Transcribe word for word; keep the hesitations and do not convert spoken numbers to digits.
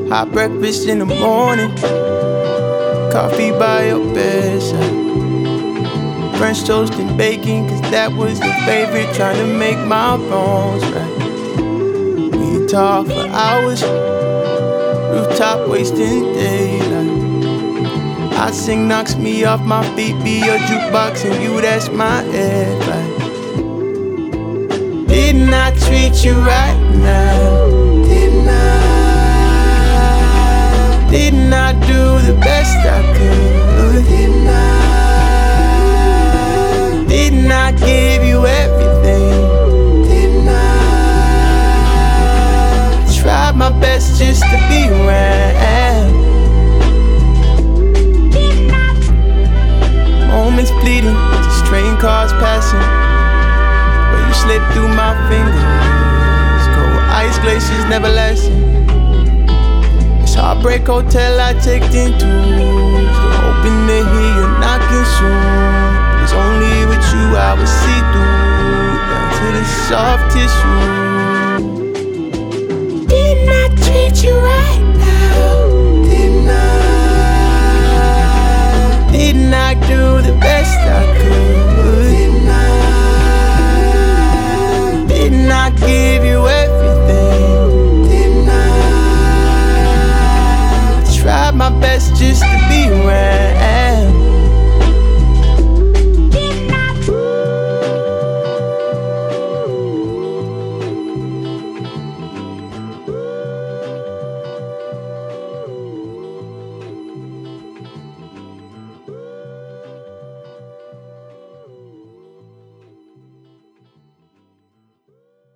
Hot breakfast in the morning, coffee by your bedside, French toast and bacon, cause that was your favorite. Trying to make my bones right. We talk for hours, rooftop wasting daylight. I sing knocks me off my feet, be your jukebox and you that's my advice. Didn't I treat you right now? Didn't I? Didn't I do the best I could? Didn't I? Didn't I give you everything? Didn't I? Tried my best just to be around. Moments fleeting, just train cars passing, where you slip through my fingers. Cold ice glaciers never lasting. This heartbreak hotel I checked into, still hoping to hear you knocking soon. It's only with you I would see through, down to the soft tissue. Didn't I treat you right now? Didn't I? Didn't I do the best I could?